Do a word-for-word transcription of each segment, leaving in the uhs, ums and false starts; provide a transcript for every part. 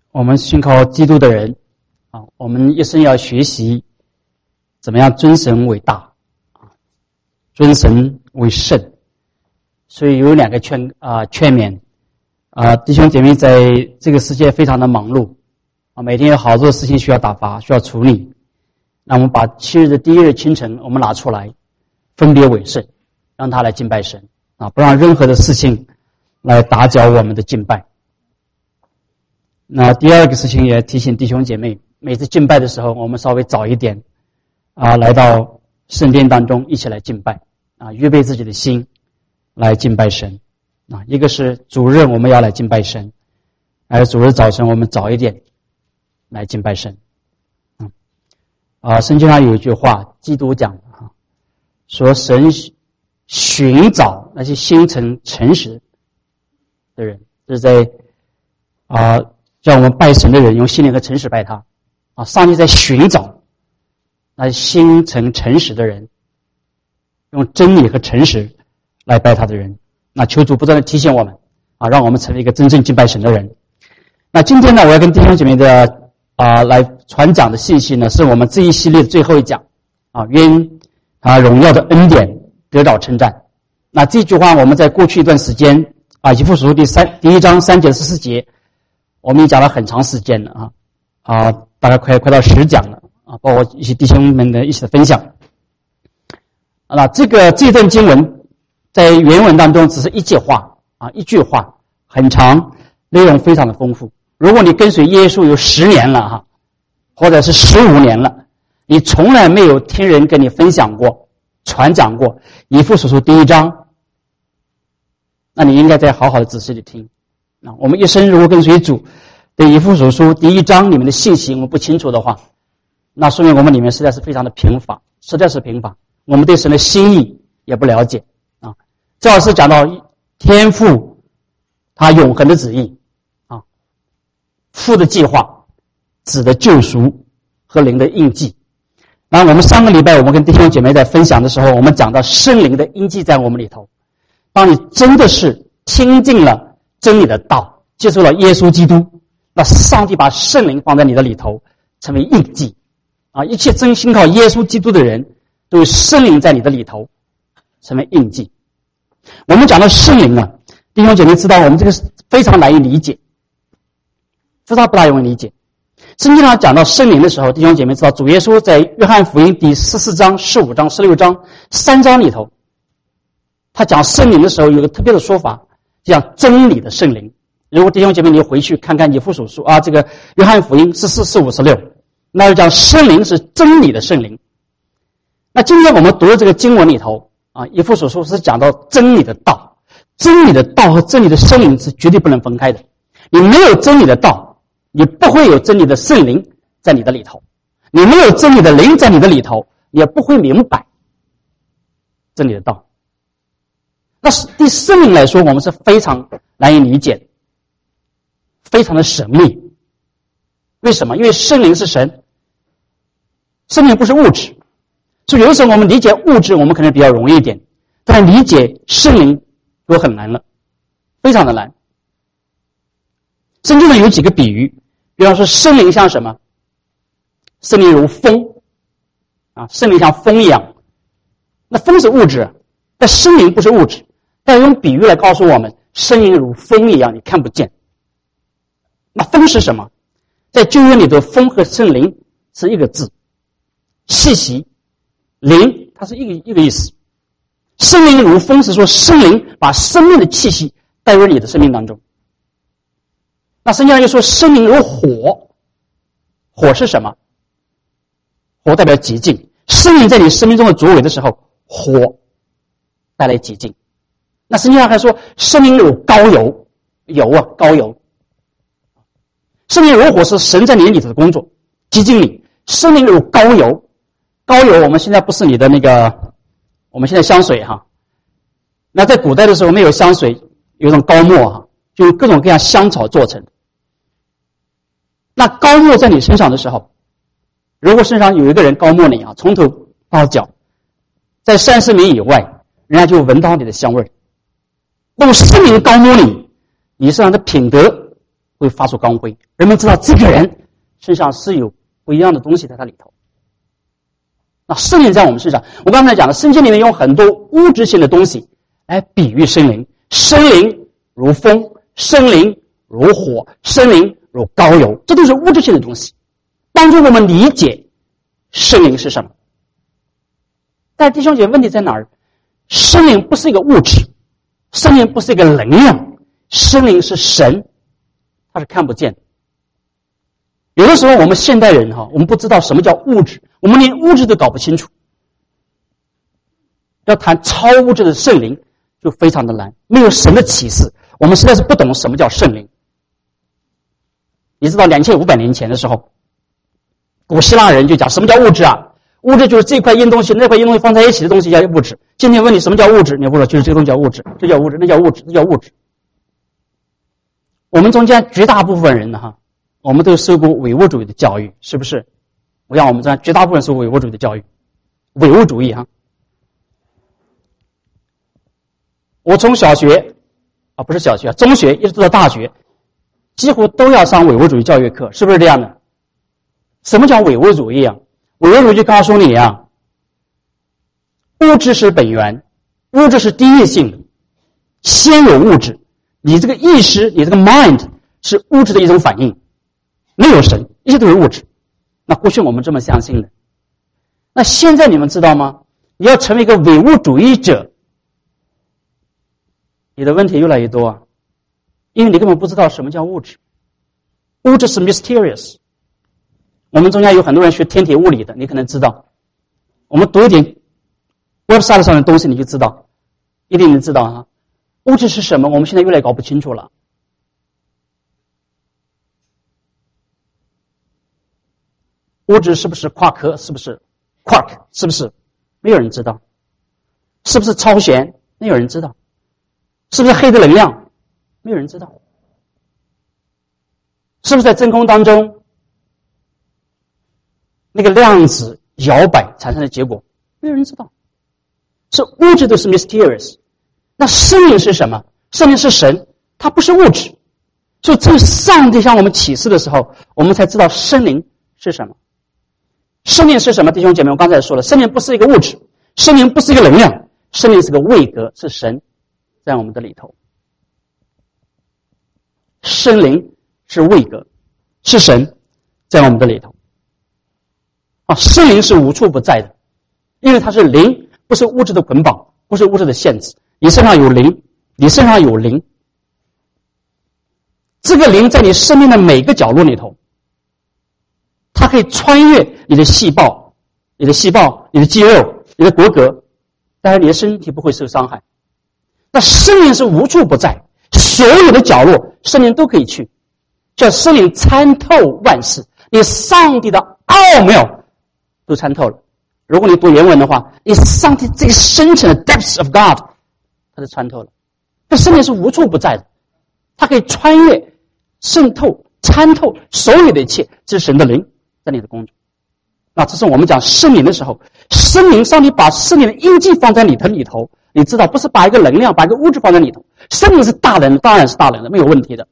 我们信靠基督的人啊，我们一生要学习怎么样尊神为大啊，尊神为圣。所以有两个劝啊劝勉啊，弟兄姐妹在这个世界非常的忙碌啊，每天有好多事情需要打发，需要处理。那我们把七日的第一日清晨我们拿出来，分别为圣，让他来敬拜神啊，不让任何的事情来打搅我们的敬拜。那第二个事情也提醒弟兄姐妹，每次敬拜的时候，我们稍微早一点啊，来到圣殿当中一起来敬拜啊，预备自己的心来敬拜神啊。一个是主日我们要来敬拜神，而主日早晨我们早一点来敬拜神。啊，啊圣经上有一句话，基督讲的哈，说神寻找那些心诚诚实的人，这是在啊叫我们拜神的人用心灵和诚实拜他啊。上帝在寻找那些心诚诚实的人，用真理和诚实来拜他的人。那求主不断的提醒我们啊，让我们成为一个真正敬拜神的人。那今天呢，我要跟弟兄姐妹的啊来传讲的信息呢，是我们这一系列的最后一讲啊，愿啊荣耀的恩典得到称赞。那这句话我们在过去一段时间啊，以弗所书第三第一章三节十四节，我们也讲了很长时间了啊啊，大概快快到十讲了啊，包括一些弟兄们的一起的分享。那这个这段经文在原文当中只是一句话啊，一句话很长，内容非常的丰富。如果你跟随耶稣有十年了哈，或者是十五年了，你从来没有听人跟你分享过、传讲过以弗所书第一章，那你应该再好好的仔细的听。那我们一生如果跟随主，对以弗所书第一章里面的信息我们不清楚的话，那说明我们里面实在是非常的贫乏，实在是贫乏。我们对神的心意也不了解啊。这要是讲到天父他永恒的旨意啊，父的计划、子的救赎和灵的印记。那我们上个礼拜我们跟弟兄姐妹在分享的时候，我们讲到圣灵的印记在我们里头。当你真的是听进了真理的道，接受了耶稣基督，那上帝把圣灵放在你的里头，成为印记啊！一切真心靠耶稣基督的人，都有圣灵在你的里头，成为印记。我们讲到圣灵呢，弟兄姐妹知道我们这个非常难以理解，非常不大容易理解。圣经上讲到圣灵的时候，弟兄姐妹知道主耶稣在约翰福音第十四章、十五章、十六章三章里头，他讲圣灵的时候有个特别的说法，讲真理的圣灵。如果弟兄姐妹你回去看看以弗所书啊，这个约翰福音十四、十五、十六，那就讲圣灵是真理的圣灵。那今天我们读的这个经文里头啊，以弗所书是讲到真理的道，真理的道和真理的圣灵是绝对不能分开的。你没有真理的道，你不会有真理的圣灵在你的里头；你没有真理的灵在你的里头，你也不会明白真理的道。那对圣灵来说，我们是非常难以理解，非常的神秘。为什么？因为圣灵是神，圣灵不是物质。所以有的时候我们理解物质我们可能比较容易一点，但理解圣灵就很难了，非常的难。圣经上有几个比喻，比方说圣灵像什么？圣灵如风啊，圣灵像风一样。那风是物质，但圣灵不是物质，但用比喻来告诉我们，圣灵如风一样，你看不见。那风是什么？在旧约里头，风和圣灵是一个字，气息。灵它是一个一个意思。圣灵如风是说圣灵把生命的气息带入你的生命当中。那圣经上又说圣灵如火，火是什么？火代表洁净。圣灵在你生命中的作为的时候，火带来洁净。那圣经上还说圣灵如膏油，油啊，膏油。圣灵如火是神在你里头的工作，洁净你。圣灵如膏油，膏油我们现在不是你的那个，我们现在香水哈。那在古代的时候没有香水，有一种膏沫哈，就用各种各样香草做成。那膏沫在你身上的时候，如果身上有一个人膏沫你啊，从头到脚，在三十米以外，人家就闻到你的香味。用圣灵膏抹你，你身上的品德会发出光辉，人们知道这个人身上是有不一样的东西在他里头。那圣灵在我们身上，我刚才讲的圣经里面用很多物质性的东西来比喻圣灵，圣灵如风，圣灵如火，圣灵如膏油，这都是物质性的东西，帮助我们理解圣灵是什么。但弟兄姐妹，问题在哪儿？圣灵不是一个物质，圣灵不是一个能量，圣灵是神，它是看不见的。有的时候我们现代人哈，我们不知道什么叫物质，我们连物质都搞不清楚。要谈超物质的圣灵就非常的难，没有神的启示，我们实在是不懂什么叫圣灵。你知道两千五百年前的时候，古希腊人就讲什么叫物质啊？物质就是这块硬东西那块硬东西放在一起的东西叫物质。今天问你什么叫物质，你不说就是这个东西叫物质，这叫物质，那叫物质，这叫物质。我们中间绝大部分人呢哈，我们都受过唯物主义的教育，是不是？我想我们这绝大部分人受过唯物主义的教育，唯物主义哈。我从小学啊不是小学，中学一直到大学，几乎都要上唯物主义教育课，是不是这样的？什么叫唯物主义啊？唯物主义告诉你啊，物质是本源，物质是第一性的，先有物质，你这个意识，你这个 mind 是物质的一种反应，没有神，一切都是物质。那过去我们这么相信的，那现在你们知道吗？你要成为一个唯物主义者，你的问题越来越多啊，因为你根本不知道什么叫物质，物质是 mysterious。我们中间有很多人学天体物理的，你可能知道，我们读一点 website 上的东西你就知道，一定能知道啊。物质是什么？我们现在越来越搞不清楚了。物质是不是夸克？是不是 quark？ 是不是？没有人知道。是不是超弦？没有人知道。是不是黑的能量？没有人知道。是不是在真空当中那个量子摇摆产生的结果？没有人知道。是物质都是 mysterious。那圣灵是什么？圣灵是神，它不是物质。所以只有上帝向我们启示的时候，我们才知道圣灵是什么。圣灵是什么？弟兄姐妹，我刚才也说了，圣灵不是一个物质，圣灵不是一个能量，圣灵是个位格，是神在我们的里头。圣灵是位格，是神在我们的里头。啊，圣灵是无处不在的，因为它是灵，不是物质的捆绑，不是物质的限制。你身上有灵，你身上有灵，这个灵在你生命的每个角落里头，它可以穿越你的细胞、你的细胞、你的肌肉、你的骨骼，但是你的身体不会受伤害。那圣灵是无处不在，所有的角落圣灵都可以去，叫圣灵参透万事，你上帝的奥妙都参透了。如果你读原文的话，你上帝这个深层的 depths of God 它就参透了。这圣灵是无处不在的，它可以穿越、渗透、参透所有的一切，这是神的灵在你的工作。那这是我们讲圣灵的时候，圣灵上帝把圣灵的印记放在你的里头，你知道不是把一个能量把一个物质放在里头，圣灵是大能，当然是大能的，没有问题的。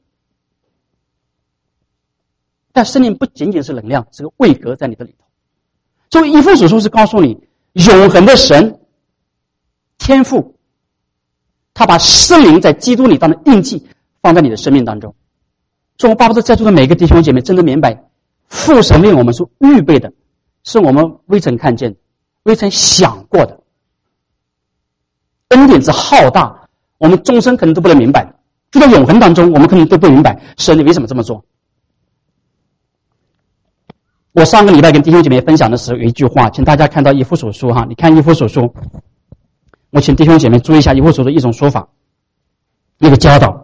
但圣灵不仅仅是能量，是个位格在你的里头。所以以弗所书是告诉你，永恒的神天父，他把圣灵在基督里当的印记放在你的生命当中。所以我巴不得在座的每个弟兄姐妹真的明白，父神为我们所预备的是我们未曾看见、未曾想过的恩典之浩大，我们终身可能都不能明白。就在永恒当中，我们可能都不明白神你为什么这么做。我上个礼拜跟弟兄姐妹分享的时候有一句话，请大家看到以弗所书哈，你看以弗所书，我请弟兄姐妹注意一下以弗所的一种说法，一个教导。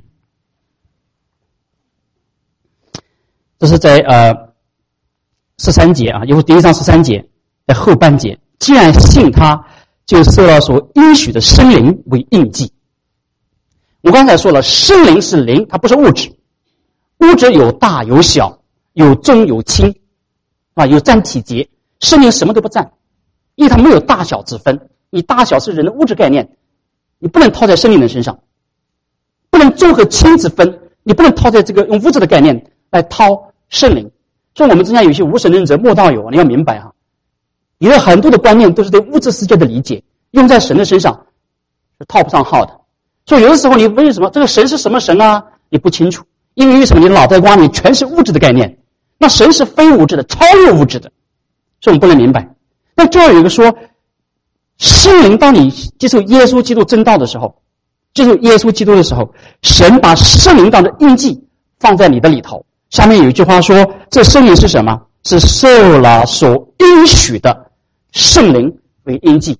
这是在呃十三节啊，以弗第一章十三节在后半节，既然信他，就受到所应许的圣灵为印记。我刚才说了，圣灵是灵，它不是物质，物质有大有小，有重有轻啊，有占体积，圣灵什么都不占，因为它没有大小之分。你大小是人的物质概念，你不能套在圣灵的身上，不能重和轻之分， 你不能套在这个用物质的概念来套圣灵。所以我们中间有些无神论者、末道友，你要明白哈，你的很多的观念都是对物质世界的理解，用在神的身上是套不上号的。所以有的时候你为什么这个神是什么神啊？你不清楚，因为为什么你脑袋瓜里全是物质的概念？那神是非物质的，超越物质的，所以我们不能明白。但这儿有一个说，圣灵当你接受耶稣基督真道的时候，接受耶稣基督的时候，神把圣灵当的印记放在你的里头。下面有一句话说，这圣灵是什么？是受了所应许的圣灵为印记。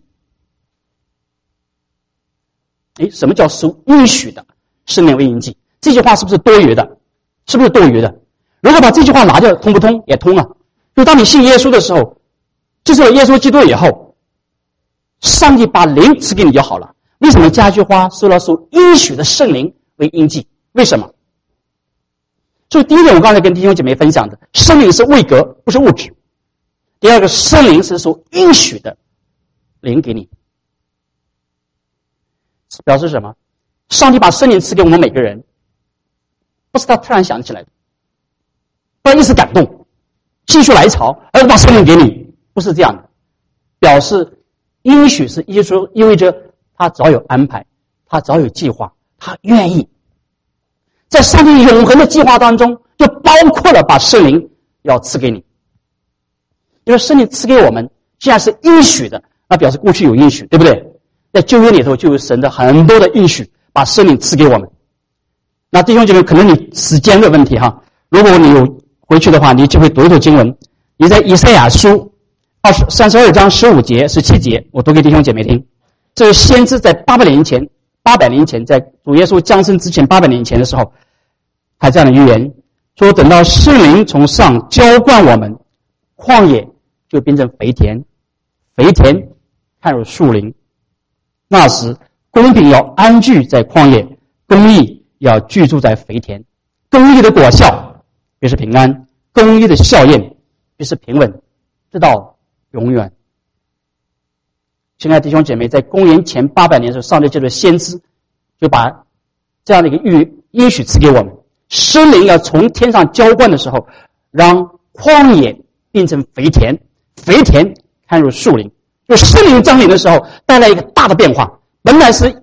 诶，什么叫受应许的圣灵为印记？这句话是不是多余的？是不是多余的？如果把这句话拿掉，通不通？也通啊。就当你信耶稣的时候，接受了耶稣基督以后，上帝把灵赐给你就好了。为什么加一句话，受了所应许的圣灵为印记？为什么？所以第一点，我刚才跟弟兄姐妹分享的，圣灵是位格，不是物质。第二个，圣灵是所应许的灵给你，表示什么？上帝把圣灵赐给我们每个人，不是他突然想起来的，不然一时感动，心血来潮，而把圣灵给你，不是这样的。表示应许是意说意味着他早有安排，他早有计划，他愿意。在上帝永恒的计划当中，就包括了把圣灵要赐给你。因为圣灵赐给我们，既然是应许的，那表示过去有应许，对不对？在旧约里头就有神的很多的应许，把圣灵赐给我们。那弟兄姐妹，可能你时间的问题哈，如果你有回去的话，你就会读一读经文。你在以赛亚书二十三十二章十五节、十七节，我读给弟兄姐妹听。这是先知在八百年前，八百年前，在主耶稣降生之前八百年前的时候，还这样的预言说，等到圣灵从上浇灌我们，旷野就变成肥田，肥田看入树林。那时公平要安居在旷野，公义要居住在肥田。公义的果效便是平安，公义的效验便是平稳，直到永远。亲爱的弟兄姐妹，在公元前八百年的时候，上帝借着先知就把这样的一个预应许赐给我们，圣灵要从天上浇灌的时候，让旷野变成肥田，肥田看入树林。就圣灵降临的时候，带来一个大的变化。本来是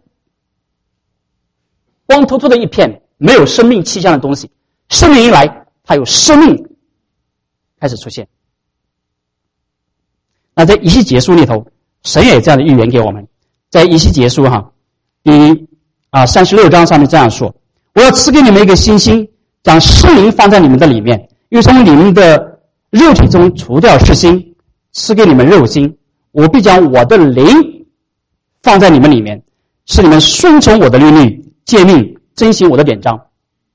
光秃秃的一片没有生命气象的东西，圣灵一来，它有生命开始出现。那在以西结书里头，神也这样的预言给我们。在以西结书哈，第啊三十六章上面这样说：我要赐给你们一个新心，将圣灵放在你们的里面，又从你们的肉体中除掉世心，赐给你们肉心。我必将我的灵放在你们里面，使你们顺从我的律例、诫命，遵行我的典章。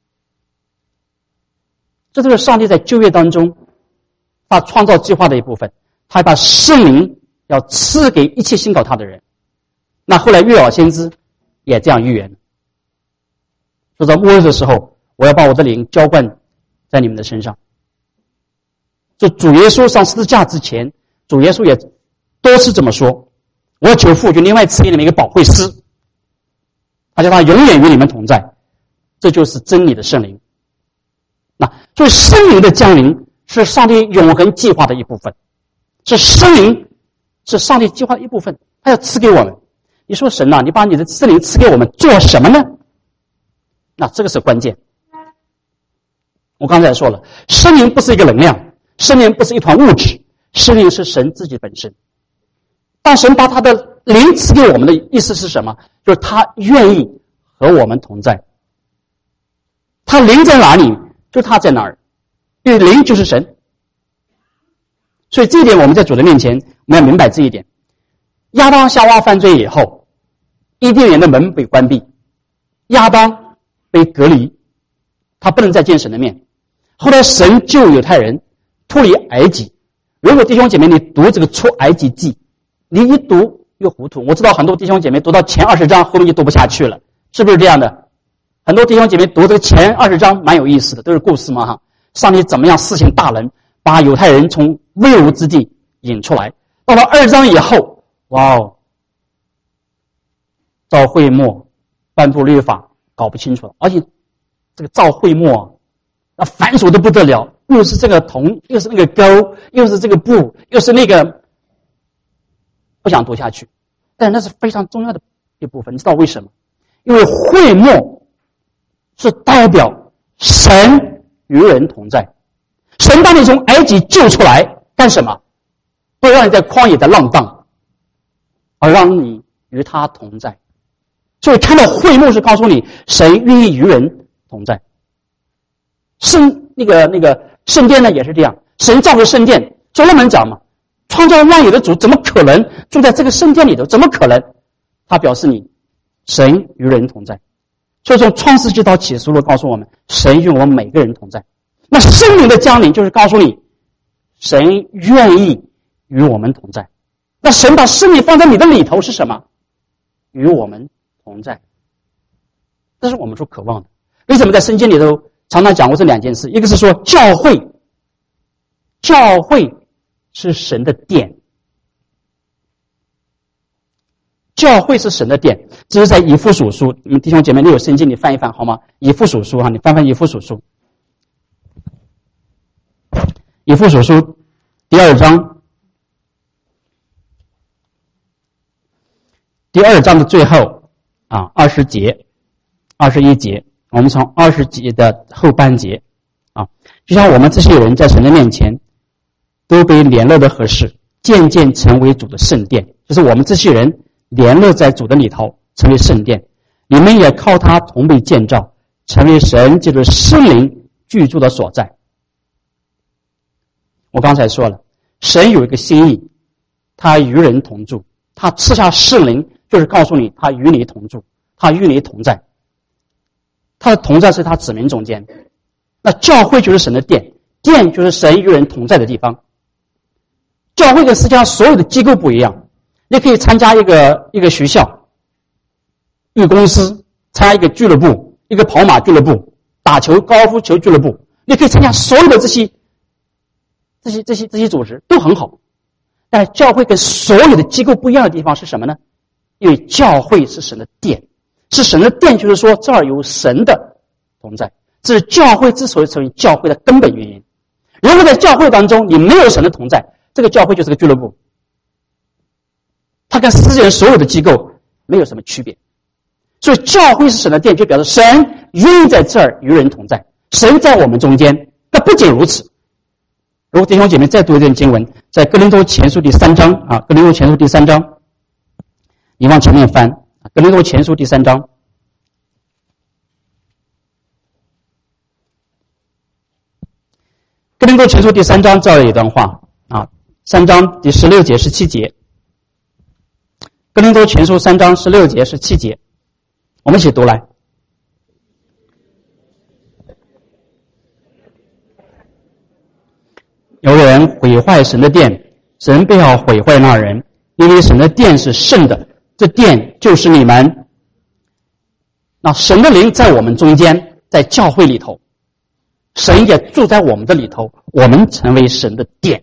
这就是上帝在旧约当中他创造计划的一部分，他把圣灵要赐给一切信靠他的人。那后来约珥先知也这样预言，说在末日的时候，我要把我的灵浇灌在你们的身上。就主耶稣上十字架之前，主耶稣也多次这么说，我要求父就另外赐给你们一个保惠师，他叫他永远与你们同在。这就是真理的圣灵。那所以圣灵的降临是上帝永恒计划的一部分，是圣灵是上帝计划的一部分，他要赐给我们。你说神啊，你把你的圣灵赐给我们做什么呢？那这个是关键。我刚才说了，圣灵不是一个能量，圣灵不是一团物质，圣灵是神自己本身。当神把他的灵赐给我们的意思是什么？就是他愿意和我们同在。他灵在哪里，就他在哪儿，因为灵就是神。所以这一点我们在主的面前，我们要明白这一点。亚当夏娃犯罪以后，伊甸园的门被关闭，亚当被隔离，他不能再见神的面。后来神救犹太人脱离埃及。如果弟兄姐妹你读这个出埃及记，你一读又糊涂。我知道很多弟兄姐妹读到前二十章，后面就读不下去了，是不是这样的？很多弟兄姐妹读这个前二十章蛮有意思的，都是故事嘛哈。上帝怎么样施行大能，把犹太人从危无之地引出来。到了二章以后，哇哦，照会幕颁布律法，搞不清楚了，而且这个造会幕啊，繁琐的不得了，又是这个铜，又是那个钩，又是这个布，又是那个，不想读下去。但那是非常重要的一部分，你知道为什么？因为会幕是代表神与人同在。神把你从埃及救出来，干什么？不让你在旷野的浪荡，而让你与他同在。所以看到会幕是告诉你，神愿意与人同在。圣那个那个圣殿呢也是这样，神造个圣殿，所罗门讲嘛，创造万有的主怎么可能住在这个圣殿里头？怎么可能？他表示你神与人同在。所以从创世纪到启示录告诉我们，神与我们每个人同在。那圣灵的降临就是告诉你，神愿意与我们同在。那神把圣灵放在你的里头是什么？与我们同在。这是我们所渴望的。为什么在圣经里头常常讲过这两件事？一个是说教会，教会是神的殿，教会是神的殿。这是在以弗所书，你们弟兄姐妹，你有圣经你翻一翻好吗？以弗所书哈，你翻翻以弗所书，以弗所书第二章，第二章的最后啊，二十节、二十一节。我们从二十节的后半节啊，就像我们这些人在神的面前都被联络的合适，渐渐成为主的圣殿，就是我们这些人联络在主的里头，成为圣殿。你们也靠他同被建造，成为神借着圣灵居住的所在。我刚才说了，神有一个心意，他与人同住，他赐下圣灵，就是告诉你他与你同住，他与你同在。他的同在是他子民中间。那教会就是神的殿，殿就是神与人同在的地方。教会跟世界上所有的机构不一样，你可以参加一个一个学校、一个公司，参加一个俱乐部，一个跑马俱乐部、打球、高尔夫球俱乐部，你可以参加所有的这些这些这些这些组织都很好。但是教会跟所有的机构不一样的地方是什么呢？因为教会是神的殿。是神的殿，就是说这儿有神的同在，这是教会之所以成为教会的根本原因。如果在教会当中你没有神的同在，这个教会就是个俱乐部，它跟世界所有的机构没有什么区别。所以教会是神的殿，就表示神愿意在这儿与人同在，神在我们中间。那不仅如此，如果弟兄姐妹再读一段经文，在哥林多前书第三章啊，哥林多前书第三章，你往前面翻。哥林多前书第三章，哥林多前书第三章这儿有一段话啊，三章第十六节、十七节。哥林多前书三章十六节、十七节，我们一起读来。有人毁坏神的殿，神不要毁坏那人，因为神的殿是圣的。这殿就是你们。那神的灵在我们中间，在教会里头，神也住在我们的里头，我们成为神的殿，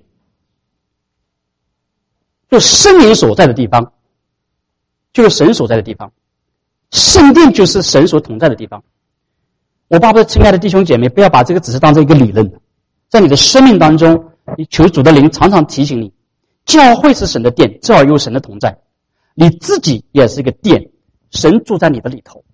就圣灵所在的地方，就是神所在的地方。圣殿就是神所同在的地方。我巴不得亲爱的弟兄姐妹，不要把这个只是当成一个理论，在你的生命当中，你求主的灵常常提醒你，教会是神的殿，这儿有神的同在。你自己也是一个殿，神住在你的里头。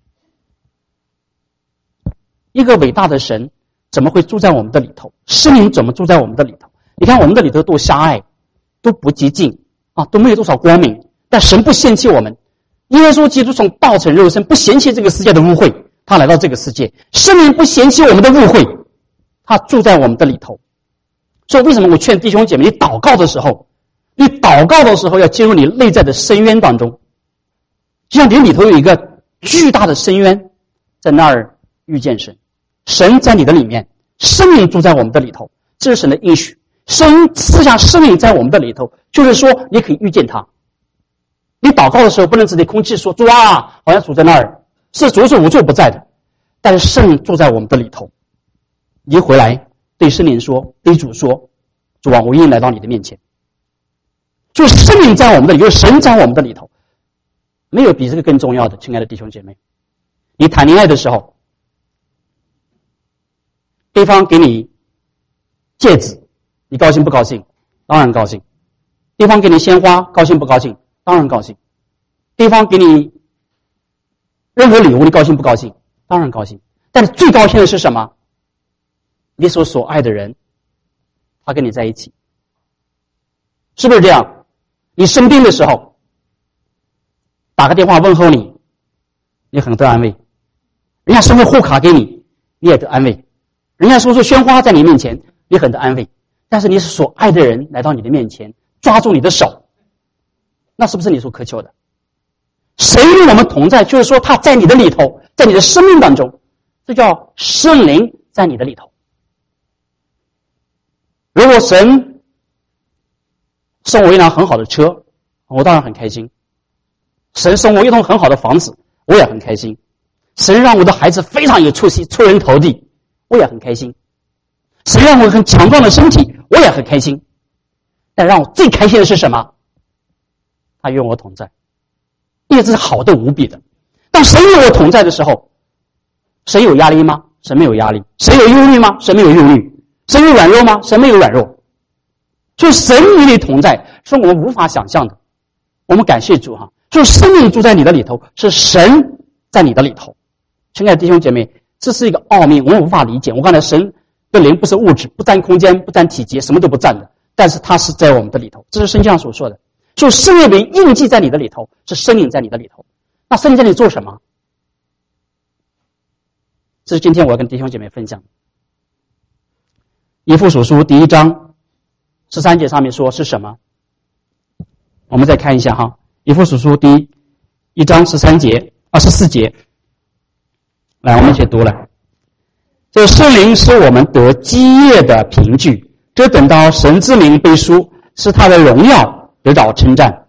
一个伟大的神怎么会住在我们的里头？圣灵怎么住在我们的里头？你看我们的里头多狭隘，都不洁净啊，都没有多少光明。但神不嫌弃我们，耶稣基督从道成肉身，不嫌弃这个世界的污秽，他来到这个世界。圣灵不嫌弃我们的污秽，他住在我们的里头。所以为什么我劝弟兄姐妹，你祷告的时候，你祷告的时候要进入你内在的深渊当中，就像你里头有一个巨大的深渊，在那儿遇见神，神在你的里面，圣灵住在我们的里头，这是神的应许。神赐下圣灵在我们的里头，就是说你可以遇见他。你祷告的时候不能只对空气说主啊，好像主在那儿，是主是无处不在的，但是圣灵住在我们的里头。你一回来对圣灵说，对主说，主啊，我愿意来到你的面前。就是圣灵在我们的里头，神在我们的里头，没有比这个更重要的。亲爱的弟兄姐妹，你谈恋爱的时候， 对方给你戒指，你高兴不高兴？当然高兴。对方给你鲜花，高兴不高兴？当然高兴。对方给你任何礼物，你高兴不高兴？当然高兴。但是最高兴的是什么？你所所爱的人，他跟你在一起，是不是这样？你生病的时候，打个电话问候你，你很得安慰。人家送个护卡给你，你也得安慰。人家说说鲜花在你面前，你很得安慰。但是你所爱的人来到你的面前，抓住你的手，那是不是你所渴求的？谁与我们同在？就是说他在你的里头，在你的生命当中，这叫圣灵在你的里头。如果神送我一辆很好的车，我当然很开心。神送我一栋很好的房子，我也很开心。神让我的孩子非常有出息，出人头地，我也很开心。神让我很强壮的身体，我也很开心。但让我最开心的是什么？他与我同在，因为这是好的无比的。当神与我同在的时候，神有压力吗？神没有压力。神有忧虑吗？神没有忧虑。神有软弱吗？神没有软弱。所以神与你同在是我们无法想象的。我们感谢主哈，就是生命住在你的里头，是神在你的里头。亲爱的弟兄姐妹，这是一个奥秘，我们无法理解。我刚才神的灵不是物质，不占空间，不占体积，什么都不占的，但是它是在我们的里头，这是圣经上所说的。所以圣灵为印记在你的里头，是圣灵在你的里头。那圣灵在你做什么？这是今天我要跟弟兄姐妹分享的。以弗所书第一章十三节上面说是什么？我们再看一下哈，以弗所书第一一章十三节二十四节，来我们一起读来。这圣灵是我们得基业的凭据，这等到神之名背书，是他的荣耀得到称赞。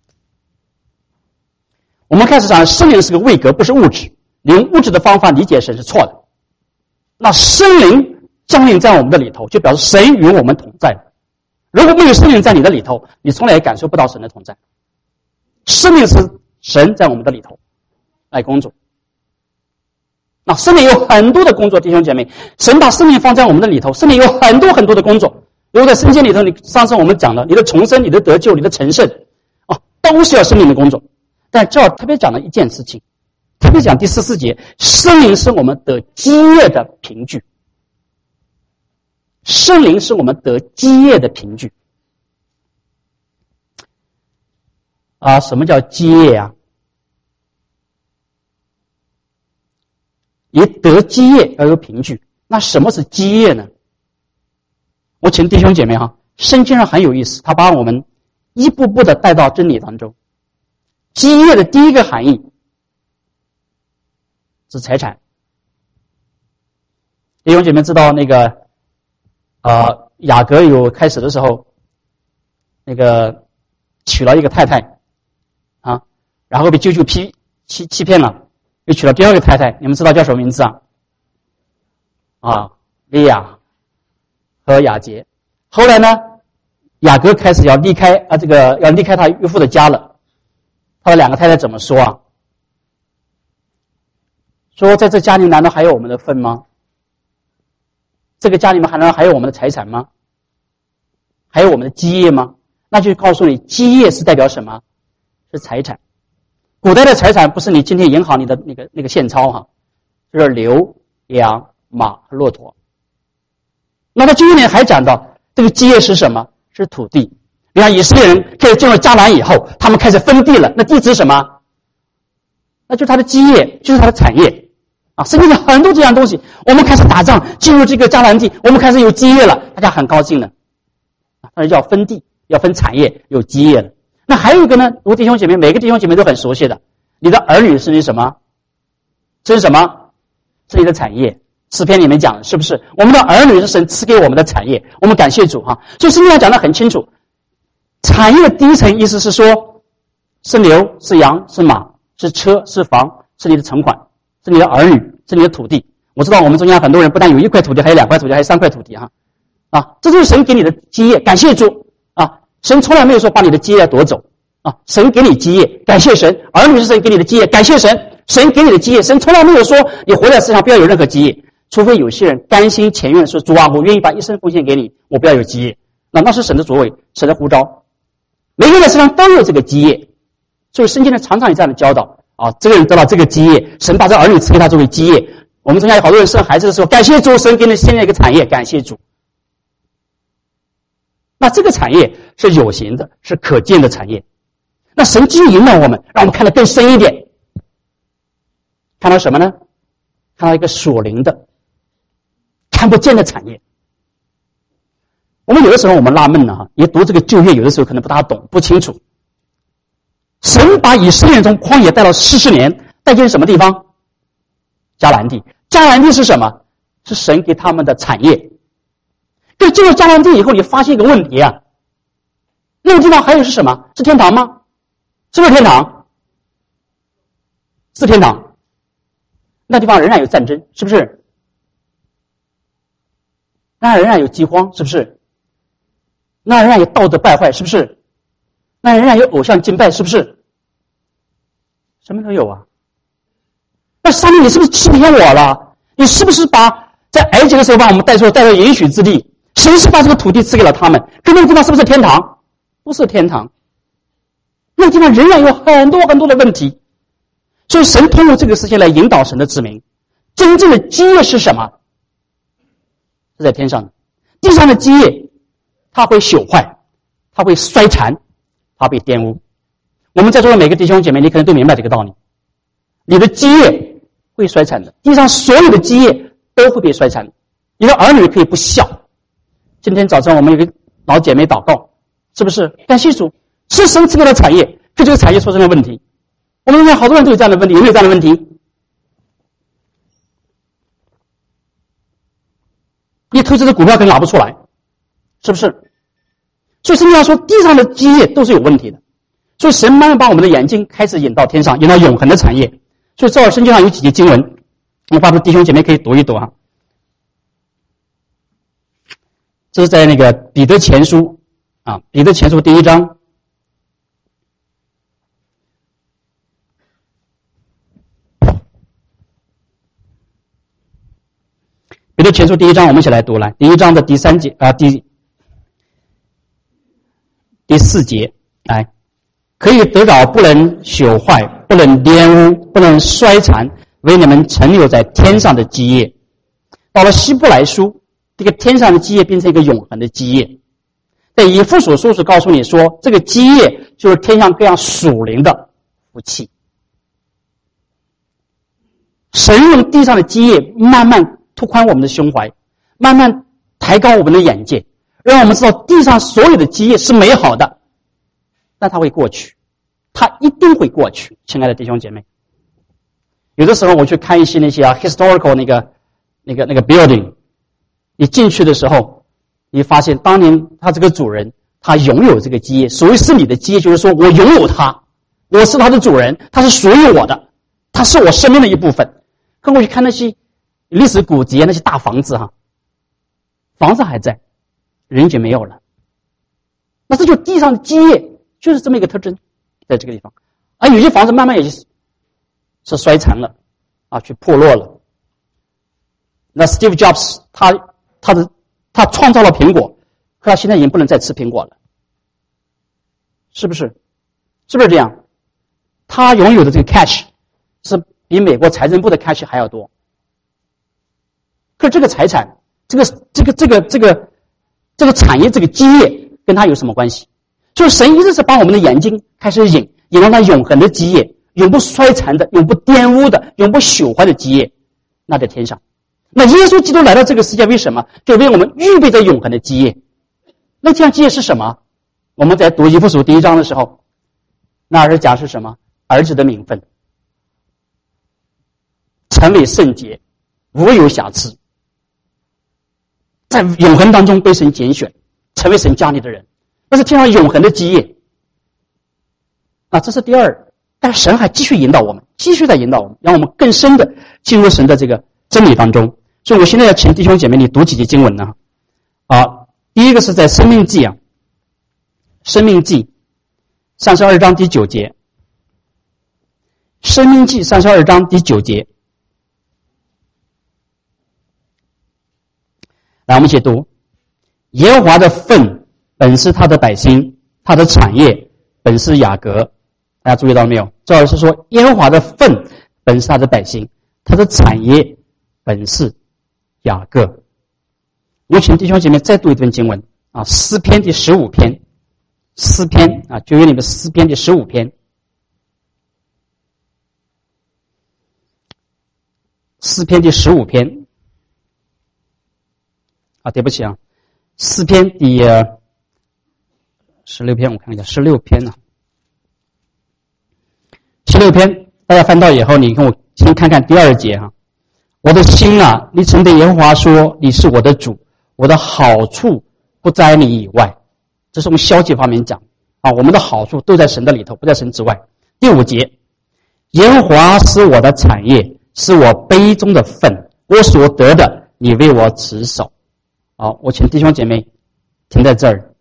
我们开始讲圣灵是个位格，不是物质，你用物质的方法理解神是错的。那圣灵降临在我们的里头，就表示神与我们同在。如果没有圣灵在你的里头，你从来也感受不到神的同在。圣灵是神在我们的里头来工作。那圣灵有很多的工作，弟兄姐妹，神把圣灵放在我们的里头，圣灵有很多很多的工作。如果在圣经里头，你上次我们讲了，你的重生、你的得救、你的成圣，啊，都是要圣灵的工作。但这儿特别讲了一件事情，特别讲第十四节，圣灵是我们得基业的凭据。圣灵是我们得基业的凭据。啊，什么叫基业啊？也得基业而有凭据。那什么是基业呢？我请弟兄姐妹哈，圣经上很有意思，他把我们一步步的带到真理当中。基业的第一个含义是财产。弟兄姐妹知道那个呃雅各有开始的时候，那个娶了一个太太啊，然后被舅舅欺欺欺骗了，又娶了第二个太太，你们知道叫什么名字啊？啊，利亚和雅洁。后来呢，雅各开始要离开啊，这个要离开他岳父的家了。他的两个太太怎么说啊？说在这家里难道还有我们的份吗？这个家里面还能还有我们的财产吗？还有我们的基业吗？那就告诉你，基业是代表什么？是财产。古代的财产不是你今天银行里的那个那个现钞哈，就是牛、羊、马和骆驼。那么今天还讲到这个基业是什么？是土地。你看以色列人开始进入迦南以后，他们开始分地了，那地指什么？那就是他的基业，就是他的产业啊。圣经里很多这样东西，我们开始打仗，进入这个迦南地，我们开始有基业了，大家很高兴了。但是要分地，要分产业，有基业了。那还有一个呢，如果弟兄姐妹，每个弟兄姐妹都很熟悉的，你的儿女是你什么？这是什么？是你的产业。诗篇里面讲的是不是？我们的儿女是神赐给我们的产业，我们感谢主哈。所以圣经上讲得很清楚，产业的第一层意思是说，是牛，是羊，是马，是车，是房，是你的存款，是你的儿女，是你的土地。我知道我们中间很多人不但有一块土地，还有两块土地，还有三块土地哈。啊，这就是神给你的基业，感谢主啊！神从来没有说把你的基业夺走啊，神给你基业，感谢神。儿女是神给你的基业，感谢神。神给你的基业，神从来没有说你活在世上不要有任何基业。 除非有些人甘心情愿说主啊，我愿意把一生奉献给你，我不要有基业，那那是神的作为，神的呼召。每个人的身上都有这个基业，所以圣经呢常常有这样的教导啊，这个人得到这个基业，神把这儿女赐给他作为基业。我们中间有好多人生孩子的时候，感谢主，神给你现在一个产业，感谢主。那这个产业是有形的，是可见的产业。那神继续引导我们，让我们看得更深一点。看到什么呢？看到一个属灵的、看不见的产业。我们有的时候我们纳闷了哈，也读这个旧约，有的时候可能不大懂、不清楚。神把以色列人从旷野带到四十年，带进什么地方？迦南地。迦南地是什么？是神给他们的产业。就进入迦南地以后，你发现一个问题啊，那个地方还有是什么？是天堂吗？是不是天堂？是天堂。那地方仍然有战争，是不是？那仍然有饥荒，是不是？那仍然有道德败坏，是不是？那仍然有偶像敬拜，是不是？什么都有啊。那上面你是不是欺骗我了？你是不是把在埃及的时候把我们带出带到应许之地？神是把这个土地赐给了他们，可那个地方是不是天堂？不是天堂。那个地方仍然有很多很多的问题。所以神通过这个事情来引导神的子民，真正的基业是什么？是在天上的。地上的基业它会朽坏，它会衰残，它被玷污。我们在座的每个弟兄姐妹，你可能都明白这个道理。你的基业会衰残的，地上所有的基业都会被衰残的。你的儿女可以不孝。今天早上我们有个老姐妹祷告，是不是？感谢主，是神赐给的产业，可这个产业出现了问题。我们现在好多人都有这样的问题，有没有这样的问题？你投资的股票可能拿不出来，是不是？所以圣经上说，地上的基业都是有问题的。所以神慢慢把我们的眼睛开始引到天上，引到永恒的产业。所以这儿圣经上有几节经文，我们发出弟兄姐妹可以读一读啊。这是在那个彼得前书啊，彼得前书第一章。彼得前书第一章，我们一起来读来。第一章的第三节啊，第第四节，来，可以得着不能朽坏、不能玷污、不能衰残，为你们存留在天上的基业。到了希伯来书，这个天上的基业变成一个永恒的基业。在以弗所书是告诉你说，这个基业就是天上各样属灵的福气。神用地上的基业慢慢拓宽我们的胸怀，慢慢抬高我们的眼界，让我们知道地上所有的基业是美好的，但它会过去，它一定会过去。亲爱的弟兄姐妹，有的时候我去看一些那些啊 historical 那个那个那个 building， 你进去的时候，你发现当年他这个主人他拥有这个基业。所谓是你的基业，就是说我拥有它，我是他的主人，他是属于我的，他是我生命的一部分。跟我去看那些历史古迹，那些大房子哈，房子还在，人已经没有了。那这就地上的基业，就是这么一个特征，在这个地方。而有些房子慢慢也是是衰残了啊，去破落了。那 Steve Jobs 他他的他创造了苹果，可他现在已经不能再吃苹果了，是不是？是不是这样？他拥有的这个 cash 是比美国财政部的 cash 还要多。可是这个财产，这个这个这个这个这个产业，这个基业跟他有什么关系？所以神一直是把我们的眼睛开始引引到那永恒的基业，永不衰残的、永不玷污的、永不朽坏的基业，那在天上。那耶稣基督来到这个世界，为什么？就为我们预备着永恒的基业。那这样基业是什么？我们在读以弗所第一章的时候，那是讲是什么？儿子的名分，成为圣洁，无有瑕疵，在永恒当中被神拣选，成为神家里的人，那是天上永恒的基业。那这是第二，但是神还继续引导我们，继续在引导我们，让我们更深的进入神的这个真理当中。所以我现在要请弟兄姐妹你读几节经文呢？啊，第一个是在申命记啊，申命记三十二章第九节，申命记三十二章第九节。 来，我们一起读：耶和华的份本是他的百姓，他的产业本是雅各。大家注意到没有？这儿是说耶和华的份本是他的百姓，他的产业本是雅各。我请弟兄姐妹再读一段经文啊，诗篇第十五篇，诗篇啊，旧约里面诗篇第十五篇，诗篇第十五篇啊，对不起啊，诗篇第十六篇，我看一下，十六篇呢、啊，十六篇，大家翻到以后，你跟我先看看第二节哈、啊。我的心啊，你曾对耶和华说，你是我的主，我的好处不在你以外。这是从消极方面讲啊，我们的好处都在神的里头，不在神之外。第五节，耶和华是我的产业，是我杯中的份，我所得的，你为我持守。好，我请弟兄姐妹停在这儿。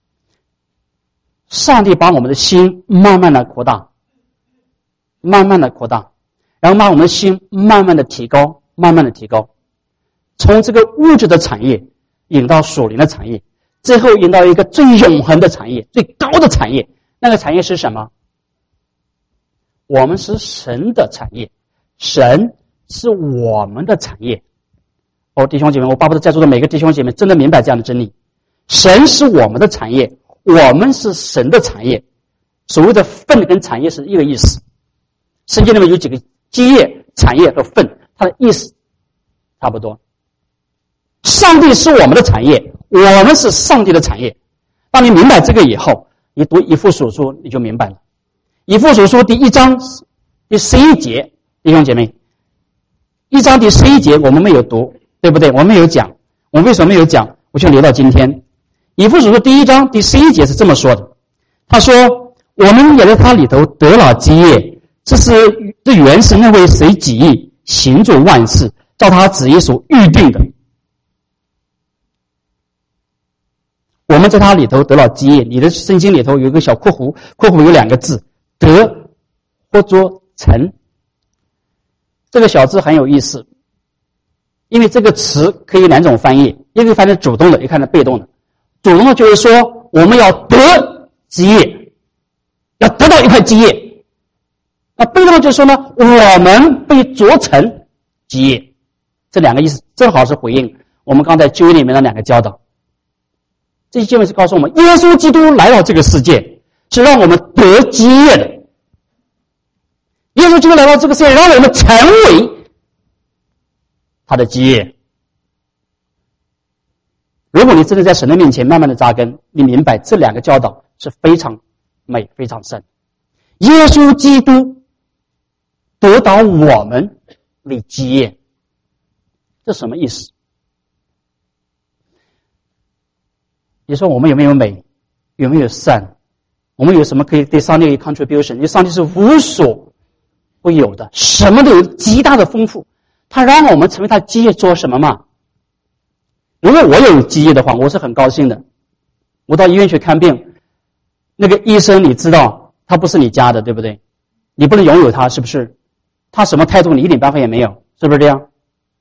上帝把我们的心慢慢的扩大，慢慢的扩大，然后把我们的心慢慢的提高，慢慢的提高，从这个物质的产业引到属灵的产业，最后引到一个最永恒的产业，最高的产业。那个产业是什么？我们是神的产业，神是我们的产业。哦，弟兄姐妹，我巴不得在座的每个弟兄姐妹真的明白这样的真理。神是我们的产业，我们是神的产业。所谓的份跟产业是一个意思。圣经里面有几个基业、产业和份，它的意思差不多。上帝是我们的产业，我们是上帝的产业。当你明白这个以后，你读以弗所书你就明白了。以弗所书第一章第十一节，弟兄姐妹，一章第十一节我们没有读，对不对？我们没有讲，我们为什么没有讲？我就留到今天。以弗所书第一章第十一节是这么说的，他说：“我们也在他里头得了基业，这是这原是那位谁己意行做万事，照他旨意所预定的。”我们在他里头得了基业。你的圣经里头有一个小括弧，括弧有两个字，得或作成。这个小字很有意思，因为这个词可以两种翻译，一个翻成主动的，一个翻成被动的。主动的就是说我们要得基业，要得到一块基业。那被动的就是说呢，我们被做成基业。这两个意思正好是回应我们刚才旧约里面的两个教导。这些经文是告诉我们，耶稣基督来到这个世界是让我们得基业的。耶稣基督来到这个世界，让我们成为他的基业。如果你真的在神的面前慢慢的扎根，你明白这两个教导是非常美非常深。耶稣基督得到我们为基业，这什么意思？你说我们有没有美？有没有善？我们有什么可以对上帝有 contribution？ 因为上帝是无所不有的，什么都有极大的丰富。他让我们成为他基业做什么嘛？如果我有基业的话，我是很高兴的。我到医院去看病，那个医生你知道他不是你家的，对不对？你不能拥有他，是不是？他什么态度你一点办法也没有，是不是这样？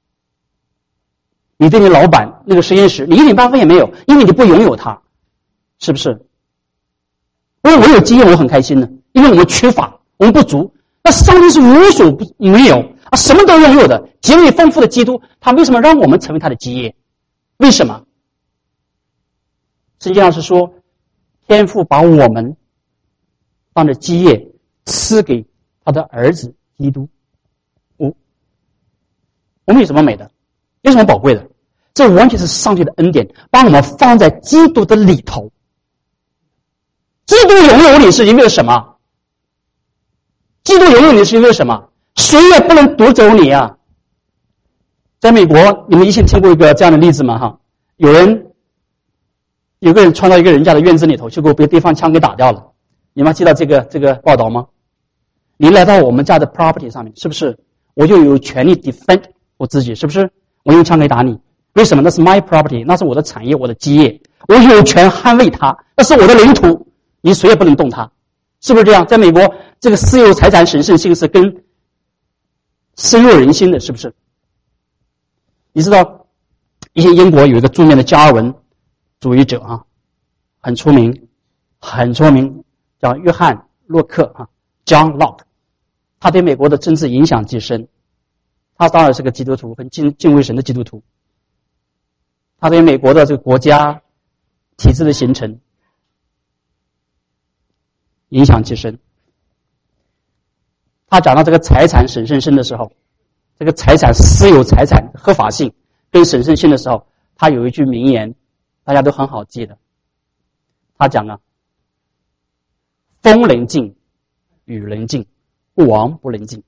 你对你老板那个实验室你一点办法也没有，因为你不拥有他，是不是？因为我有基业我很开心的，因为我们缺乏，我们不足。那上帝是无所不没有啊，什么都拥有的，极为丰富的基督，他为什么让我们成为他的基业？为什么？圣经上是说，天父把我们当着基业赐给他的儿子基督。我我们有什么美的？有什么宝贵的？这完全是上帝的恩典，把我们放在基督的里头。基督拥有你是因为什么？基督拥有你是因为什么？谁也不能夺走你啊！在美国，你们以前听过一个这样的例子吗？哈，有人有个人窜到一个人家的院子里头，结果被对方枪给打掉了。你们记得这个这个报道吗？你来到我们家的 property 上面，是不是我就有权利 defend 我自己？是不是？我用枪给打你，为什么？那是 my property， 那是我的产业，我的基业，我有权捍卫它，那是我的领土，你谁也不能动它，是不是这样？在美国，这个私有财产神圣性是跟深入人心的，是不是？你知道以前英国有一个著名的加尔文主义者啊，很出名，很出名，叫约翰洛克啊 ，John Locke。他对美国的政治影响极深，他当然是个基督徒，很敬敬畏神的基督徒。他对美国的这个国家体制的形成影响极深。他讲到这个财产审慎性的时候，这个财产私有财产合法性跟审慎性的时候，他有一句名言，大家都很好记的。他讲啊，风能进，雨能进，王不能进。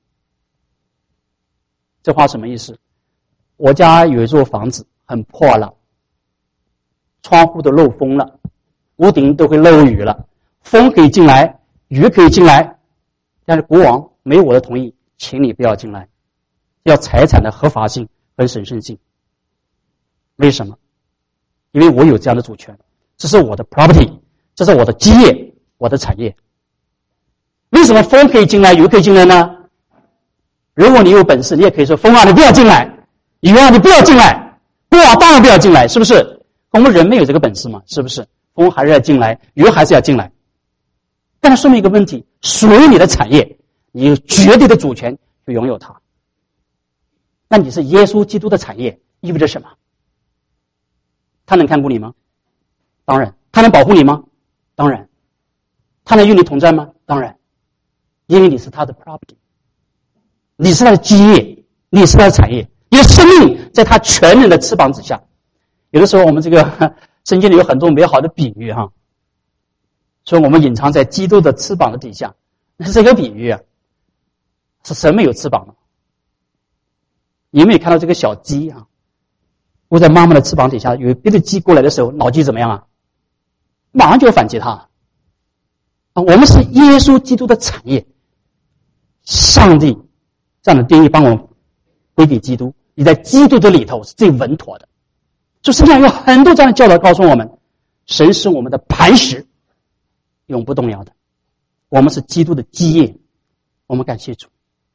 这话什么意思？我家有一座房子很破了，窗户都漏风了，屋顶都会漏雨了，风可以进来，雨可以进来，但是国王没有我的同意，请你不要进来，要财产的合法性和审慎性。为什么？因为我有这样的主权，这是我的 property， 这是我的基业，我的产业。为什么风可以进来，雨可以进来呢？如果你有本事，你也可以说风啊，你不要进来；雨啊，你不要进来；国王当然不要进来，是不是？我们人没有这个本事嘛，是不是？风还是要进来，雨还是要进来。但是说明一个问题，属于你的产业，你有绝对的主权去拥有它。那你是耶稣基督的产业，意味着什么？他能看顾你吗？当然。他能保护你吗？当然。他能与你同在吗？当然。因为你是他的 property， 你是他的基业，你是他的产业，你的生命在他全能的翅膀之下。有的时候我们这个圣经里有很多美好的比喻哈，所以我们隐藏在基督的翅膀的底下，那是这个比喻啊，是神没有翅膀的。你有没有看到这个小鸡啊，窝在妈妈的翅膀底下，有别的鸡过来的时候，老鸡怎么样啊？马上就要反击它。啊，我们是耶稣基督的产业，上帝这样的定义帮我们归给基督，你在基督的里头是最稳妥的。就实际上有很多这样的教导告诉我们，神是我们的磐石，永不动摇的。我们是基督的基业，我们感谢主。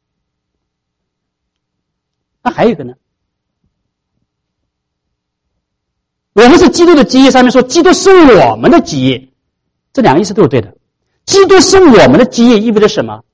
那还有一个呢？我们是基督的基业，上面说基督是我们的基业，这两个意思都是对的。基督是我们的基业意味着什么？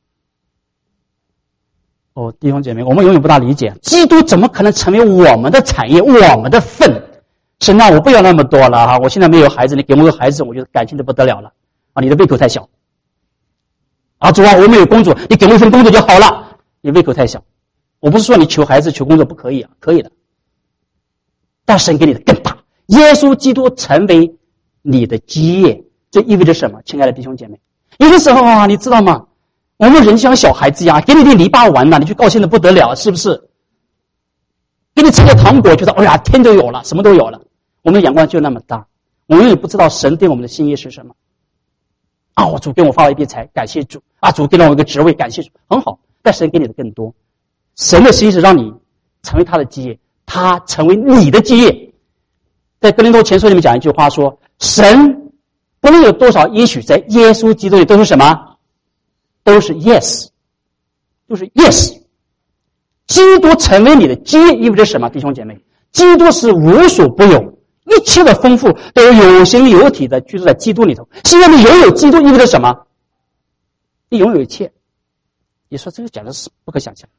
哦，弟兄姐妹，我们永远不大理解，基督怎么可能成为我们的产业，我们的份？神啊，我不要那么多了哈，我现在没有孩子，你给我个孩子，我就感情的不得了了啊！你的胃口太小啊！主啊，我没有工作，你给我一份工作就好了，你胃口太小。我不是说你求孩子求工作不可以啊，可以的，但神给你的更大。耶稣基督成为你的基业，这意味着什么？亲爱的弟兄姐妹，有的时候啊，你知道吗？我们人就像小孩子一样，给你点篱笆玩呢，你就高兴的不得了，是不是？给你吃点糖果，觉得哎呀，天都有了，什么都有了。我们的眼光就那么大，我们也不知道神对我们的心意是什么。啊，我主给我发了一笔财，感谢主啊！主给了我一个职位，感谢主，很好。但神给你的更多，神的心意是让你成为他的基业，他成为你的基业。在哥林多前书里面讲一句话说，神不论有多少应许，在耶稣基督里都是什么？都是 yes， 都是 yes。基督成为你的基业意味着什么？弟兄姐妹，基督是无所不有，一切的丰富都有形有体的居住在基督里头。现在你拥有基督意味着什么？你拥有一切。你说这个简直是不可想象。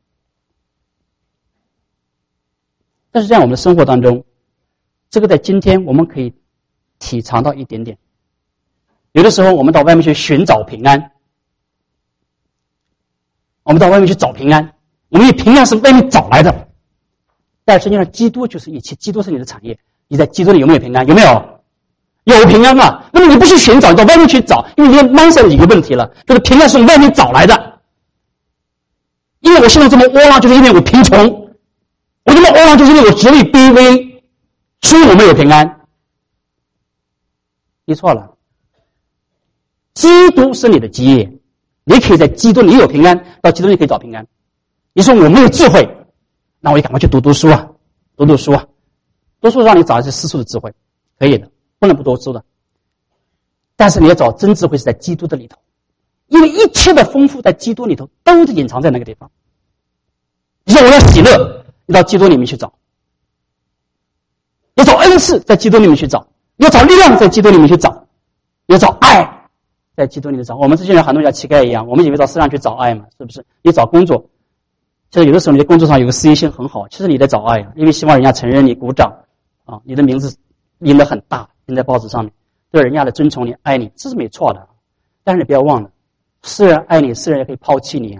但是在我们的生活当中，这个在今天我们可以体尝到一点点。有的时候我们到外面去寻找平安，我们到外面去找平安，我们以平安是外面找来的，但实际上基督就是一切，基督是你的产业。你在基督里有没有平安？有没有？有平安啊！那么你不去寻找，你到外面去找，因为你的 mindset 一个问题了，就是平安是从外面找来的。因为我现在这么窝囊，就是因为我贫穷；我这么窝囊，就是因为我职位卑微，所以我没有平安。你错了，基督是你的基业，你可以在基督里有平安，到基督里可以找平安。你说我没有智慧，那我就赶快去读读书啊，读读书啊，读书让你找一些世俗的智慧，可以的，不能不读书的。但是你要找真智慧是在基督的里头，因为一切的丰富在基督里头都是隐藏在那个地方。你说我要喜乐，你到基督里面去找。 要找恩赐，在基督里面去找；要找力量，在基督里面去找；要找爱，在基督里面找。我们这些人很多像乞丐一样，我们以为到世上去找爱嘛，是不是？你找工作，其实有的时候你在工作上有个事业心很好，其实你在找爱啊，因为希望人家承认你、鼓掌啊，你的名字印得很大，印在报纸上面，对人家的尊崇你、爱你，这是没错的。但是你不要忘了，世人爱你，世人也可以抛弃你啊。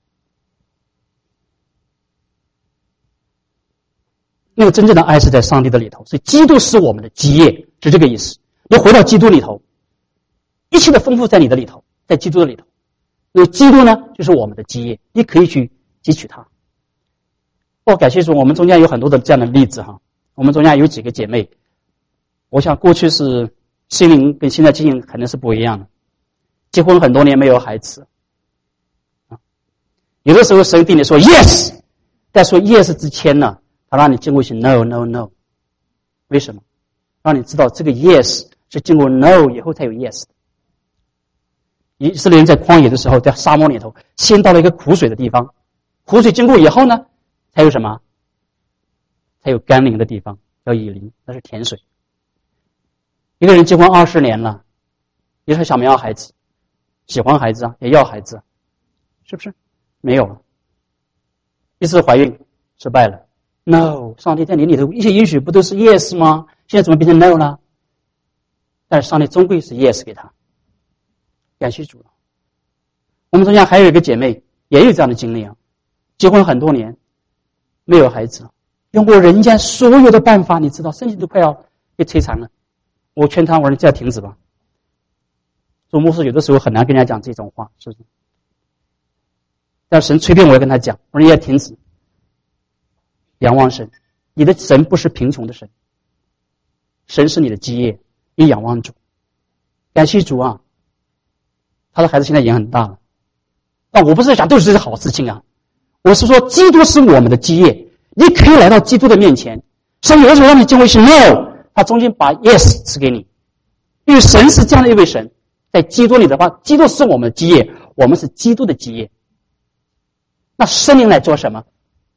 那个真正的爱是在上帝的里头，所以基督是我们的基业，是这个意思。你回到基督里头，一切的丰富在你的里头，在基督的里头。那基督呢，就是我们的基业，你可以去汲取它。哦，感谢主，我们中间有很多的这样的例子哈。我们中间有几个姐妹，我想过去是心灵跟现在经营肯定是不一样的。结婚很多年没有孩子，啊，有的时候神对你说 yes， 在说 yes 之前呢，他让你经过一些 no no no， 为什么？让你知道这个 yes 是经过 no 以后才有 yes 的。以色列人在旷野的时候，在沙漠里头，先到了一个苦水的地方，苦水经过以后呢，才有什么？才有甘霖的地方，叫以琳，那是甜水。一个人结婚二十年了，也是想没要孩子，喜欢孩子啊，也要孩子，是不是？没有了。一次怀孕失败了 ，no， 上帝在你里头一切允许不都是 yes 吗？现在怎么变成 no 了？但是上帝终归是 yes 给他，感谢主了。我们中间还有一个姐妹也有这样的经历啊，结婚很多年没有孩子，用过人间所有的办法，你知道身体都快要被摧残了。我劝他，我说你这样停止吧。做牧师有的时候很难跟人家讲这种话，是不是？但神催逼我要跟他讲，我说你要停止，仰望神，你的神不是贫穷的神，神是你的基业，你仰望主，感谢主啊！他的孩子现在已经很大了，但我不是想都是这些好事情啊，我是说基督是我们的基业，你可以来到基督的面前，神有的时候让你经过一些 no， 他中间把 yes 赐给你，因为神是这样的一位神，在基督里的话，基督是我们的基业，我们是基督的基业。那圣灵来做什么？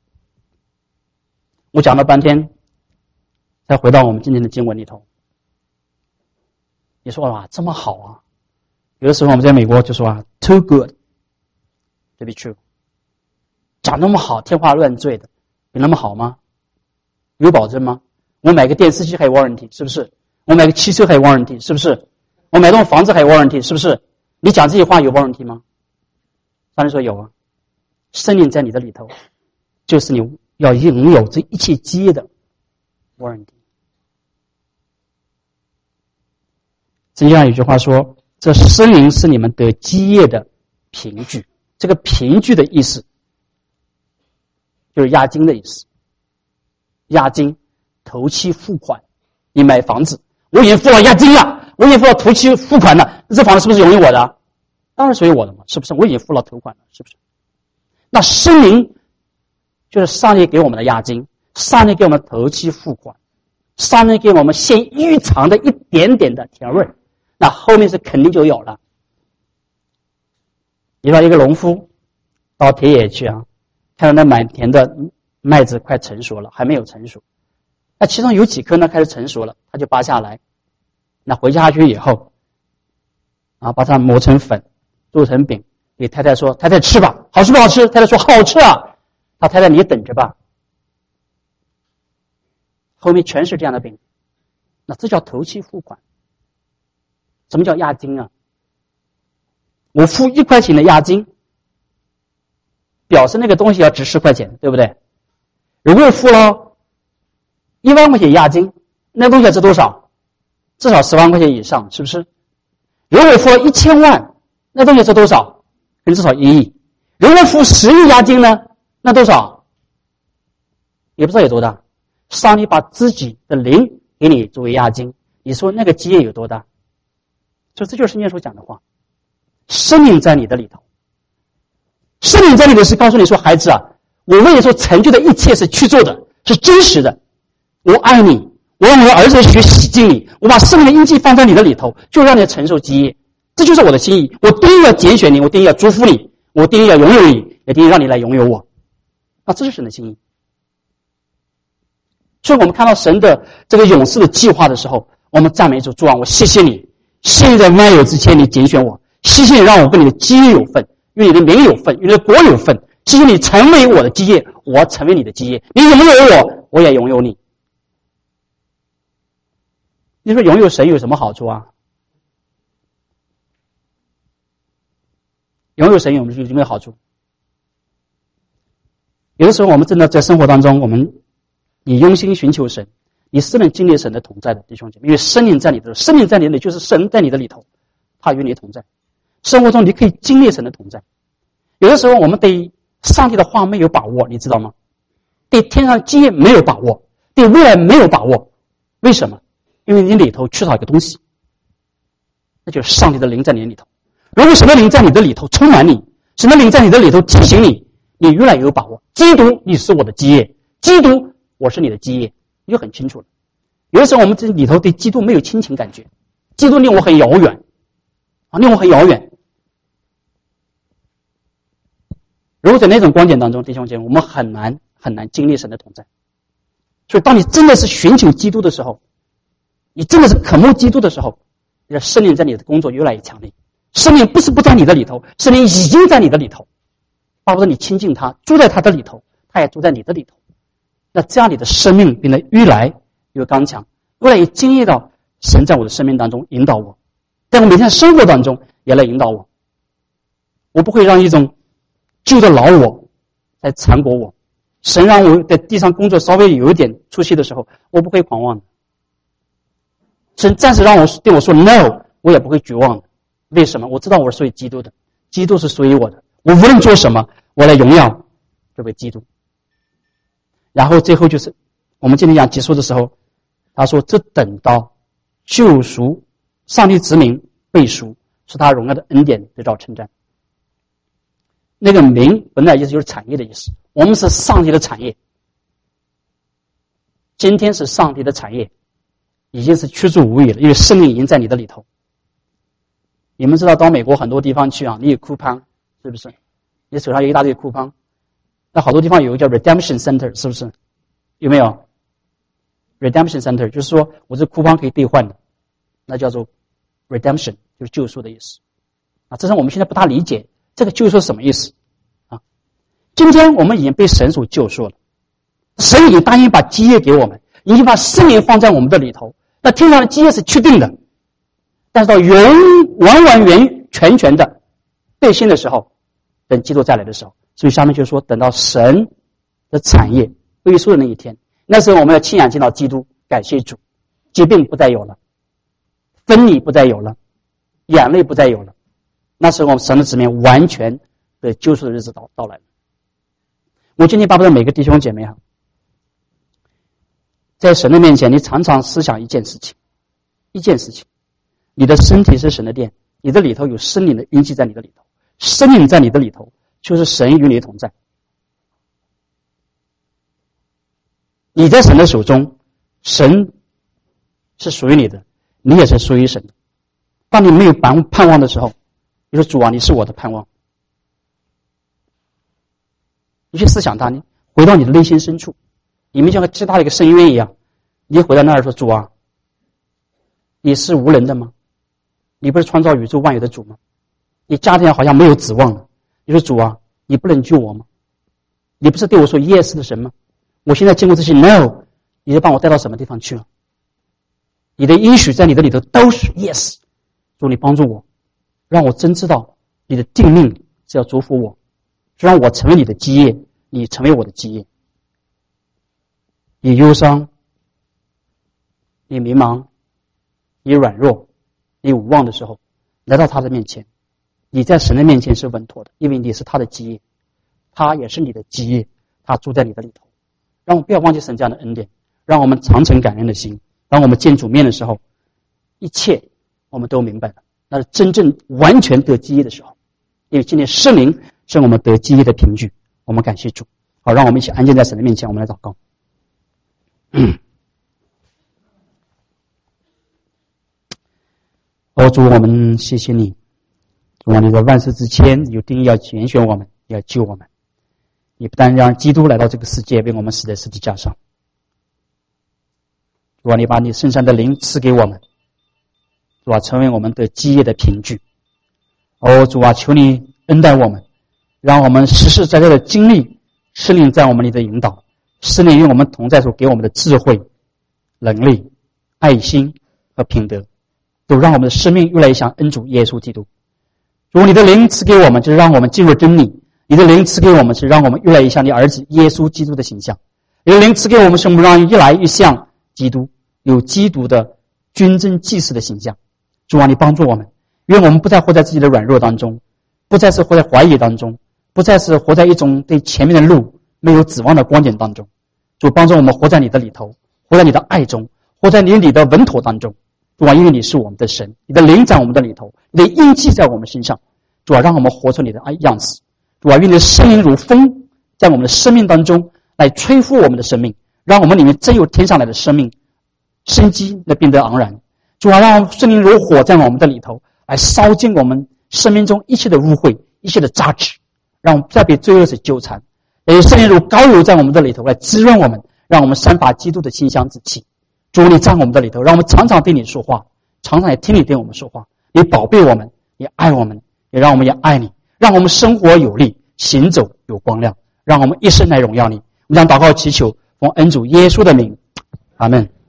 我讲了半天，才回到我们今天的经文里头。你说哇，这么好啊！有的时候我们在美国就说啊 ，too good to be true， 讲那么好，天花乱坠的，有那么好吗？有保证吗？我买个电视机还有 warranty， 是不是？我买个汽车还有 warranty， 是不是？我买栋房子还有 warranty， 是不是？你讲这些话有 warranty 吗？上帝说有啊。圣灵在你的里头，就是你要拥有这一切基业的 warranty。圣经上有句话说，这圣灵是你们得基业的凭据。这个凭据的意思就是押金的意思，押金头期付款。你买房子，我已经付了押金了，我已经付了头期付款了，这房子是不是属于我的？当然属于我的嘛，是不是？我已经付了头款了，是不是？那圣灵就是上帝给我们的押金，上帝给我们头期付款，上帝给我们先预尝的一点点的甜味，那后面是肯定就有了。你说一个农夫到田野去啊，看到那满田的麦子快成熟了，还没有成熟，那其中有几颗呢开始成熟了，他就拔下来，那回家去以后啊，把它磨成粉，做成饼，给太太说，太太吃吧，好吃不好吃？太太说好吃啊。他太太你等着吧。后面全是这样的饼，那这叫头期付款。什么叫押金啊？我付一块钱的押金，表示那个东西要值十块钱，对不对？如果我付了一万块钱押金，那东西要值多少？至少十万块钱以上，是不是？如果我付了一千万，那东西值多少？至少一亿。如果付十亿押金呢？那多少？也不知道有多大。上帝把自己的灵给你作为押金，你说那个基业有多大？所以这就是圣经所讲的话，生命在你的里头。生命在你的是告诉你说，孩子啊，我为你所成就的一切是去做的，是真实的。我爱你，我让我的儿子学洗净你，我把生命的印记放在你的里头，就让你承受基业。这就是我的心意，我定义要拣选你，我定义要祝福你，我定义要拥有你，也定义让你来拥有我。那这是神的心意。 所以我们看到神的这个勇士的计划的时候，我们赞美主，主啊，我谢谢你，现在万有之前你拣选我，谢谢你让我跟你的基业有份，与你的名有份，与你的国有份，谢谢你成为我的基业，我成为你的基业，你拥有我，我也拥有你。你说拥有神有什么好处啊？拥有神有有没有好处？有的时候我们真的在生活当中，我们你用心寻求神，你是能经历神的同在的，弟兄姐妹，因为生命在你的生命在你里，就是神在你的里头，他与你同在。生活中你可以经历神的同在。有的时候我们对上帝的话没有把握，你知道吗？对天上基业没有把握，对未来没有把握。为什么？因为你里头缺少一个东西，那就是上帝的灵在你里头。如果神的灵在你的里头充满你，神的灵在你的里头提醒你，你越来越有把握。基督，你是我的基业；基督，我是你的基业，你就很清楚了。有的时候我们这里头对基督没有亲情感觉，基督令我很遥远，啊，令我很遥远。如果在那种光景当中，弟兄姐妹，我们很难很难经历神的同在。所以，当你真的是寻求基督的时候，你真的是渴慕基督的时候，你的圣灵在你的工作越来越强烈。圣灵不是不在你的里头，圣灵已经在你的里头，巴不得你亲近他，住在他的里头，他也住在你的里头。那这样你的生命变得越来越刚强，越来越经历到神在我的生命当中引导我，在我每天的生活当中也来引导我。我不会让一种旧的老我在缠裹我。神让我在地上工作稍微有一点出息的时候，我不会狂妄的。神暂时让我对我说 no， 我也不会绝望的。为什么？我知道我是属于基督的，基督是属于我的，我无论做什么，我来荣耀这位基督。然后最后就是我们今天讲结束的时候，他说这等到救赎，上帝之名被赎，是他荣耀的恩典得到称赞。那个名本来意思就是产业的意思，我们是上帝的产业，今天是上帝的产业，已经是屈指无语了，因为圣灵已经在你的里头。你们知道到美国很多地方去啊，你有库邦，是不是？你手上有一大堆库邦，那好多地方有一个叫 Redemption Center， 是不是？有没有 Redemption Center？ 就是说我这库邦可以兑换的，那叫做 Redemption， 就是救赎的意思啊。这是我们现在不大理解这个救赎是什么意思啊。今天我们已经被神所救赎了，神已经答应把基业给我们，已经把圣灵放在我们的里头，那天上的基业是确定的。但是到永完完全全全的兑现的时候，等基督再来的时候，所以下面就说等到神的产业归属的那一天，那时候我们要亲眼见到基督，感谢主，疾病不再有了，分离不再有了，眼泪不再有了，那时候我们神的子民完全的救赎的日子到到来了。我今天巴不得每个弟兄姐妹哈，在神的面前，你常常思想一件事情，一件事情。你的身体是神的殿，你的里头有圣灵的印记在你的里头，圣灵在你的里头，就是神与你同在。你在神的手中，神是属于你的，你也是属于神的。当你没有盼盼望的时候，你说主啊，你是我的盼望。你去思想它，你回到你的内心深处，你们像个巨大的一个深渊一样，你回到那儿说主啊，你是无能的吗？你不是创造宇宙万有的主吗？你家庭好像没有指望了。你说主啊，你不能救我吗？你不是对我说 yes 的神吗？我现在经过这些 no， 你就把我带到什么地方去了？你的应许在你的里头都是 yes。主，你帮助我，让我真知道你的定命是要祝福我，是让我成为你的基业，你成为我的基业。你忧伤，你迷茫，你软弱，你无望的时候，来到他的面前，你在神的面前是稳妥的，因为你是他的基业，他也是你的基业，他住在你的里头。让我们不要忘记神这样的恩典，让我们常存感恩的心。当我们见主面的时候，一切我们都明白了，那是真正完全得基业的时候。因为今天圣灵是我们得基业的凭据，我们感谢主。好，让我们一起安静在神的面前，我们来祷告。嗯哦，主，我们谢谢你，主啊，你在万事之前有定义要拣选我们，要救我们。你不但让基督来到这个世界，为我们死在十字架上， 主啊，你把你身上的灵赐给我们，主啊，成为我们的基业的凭据。哦，主啊，求你恩待我们，让我们实实在在的经历圣灵在我们里的引导，圣灵与我们同在所给我们的智慧、能力、爱心和品德，都让我们的生命越来越像恩主耶稣基督。如果你的灵赐给我们，就是让我们进入真理；你的灵赐给我们，是让我们越来越像你儿子耶稣基督的形象；你的灵赐给我们，是我们让越来越像基督，有基督的君尊祭司的形象。主啊，你帮助我们，愿我们不再活在自己的软弱当中，不再是活在怀疑当中，不再是活在一种对前面的路没有指望的光景当中。主帮助我们活在你的里头，活在你的爱中，活在你里的稳妥当中。主啊，因为你是我们的神，你的灵在我们的里头，你的印记在我们身上。主啊，让我们活出你的爱样子。主啊，愿你的圣灵如风在我们的生命当中来吹拂我们的生命，让我们里面真有天上来的生命生机来变得昂然。主啊，让圣灵如火在我们的里头来烧尽我们生命中一切的污秽，一切的杂质，让我们不再被罪恶所纠缠。也圣灵如膏油在我们的里头来滋润我们，让我们散发基督的馨香之气。主，你在我们的里头，让我们常常对你说话，常常也听你对我们说话。你宝贝我们，你爱我们，也让我们也爱你，让我们生活有力，行走有光亮，让我们一生来荣耀你。我们将祷告祈求，奉恩主耶稣的名，阿们。